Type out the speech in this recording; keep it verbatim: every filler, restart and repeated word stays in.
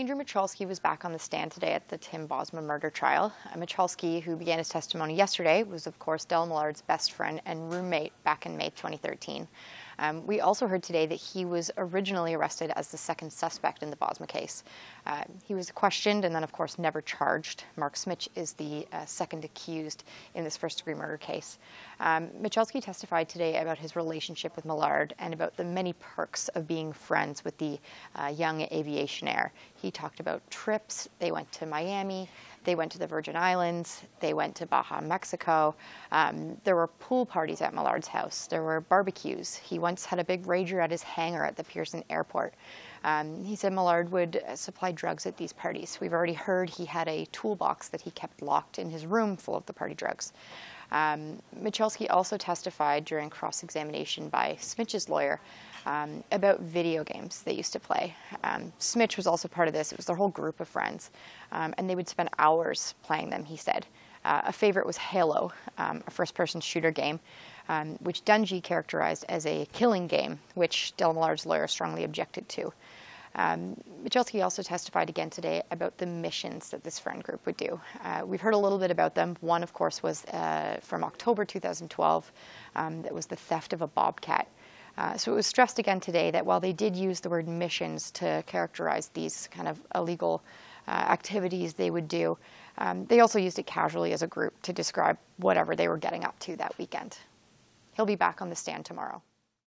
Andrew Michalski was back on the stand today at the Tim Bosma murder trial. Uh, Michalski, who began his testimony yesterday, was of course Della Millard's best friend and roommate back in May twenty thirteen. Um, we also heard today that he was originally arrested as the second suspect in the Bosma case. Uh, he was questioned and then, of course, never charged. Mark Smich is the uh, second accused in this first-degree murder case. Um, Michalski testified today about his relationship with Millard and about the many perks of being friends with the uh, young aviation heir. He talked about trips. They went to Miami. They went to the Virgin Islands. They went to Baja, Mexico. Um, there were pool parties at Millard's house. There were barbecues. He once had a big rager at his hangar at the Pearson Airport. Um, he said Millard would uh, supply drugs at these parties. We've already heard he had a toolbox that he kept locked in his room full of the party drugs. Um, Michalski also testified during cross-examination by Smich's lawyer um, about video games they used to play. Um, Smich was also part of this. It was their whole group of friends, um, and they would spend hours playing them, he said. Uh, a favorite was Halo, um, a first-person shooter game, um, which Dungy characterized as a killing game, which Della Millard's lawyer strongly objected to. Um, Michalski also testified again today about the missions that this friend group would do. Uh, we've heard a little bit about them. One, of course, was uh, from October two thousand twelve. Um, that was the theft of a bobcat. Uh, so it was stressed again today that while they did use the word missions to characterize these kind of illegal uh, activities they would do, um, they also used it casually as a group to describe whatever they were getting up to that weekend. He'll be back on the stand tomorrow.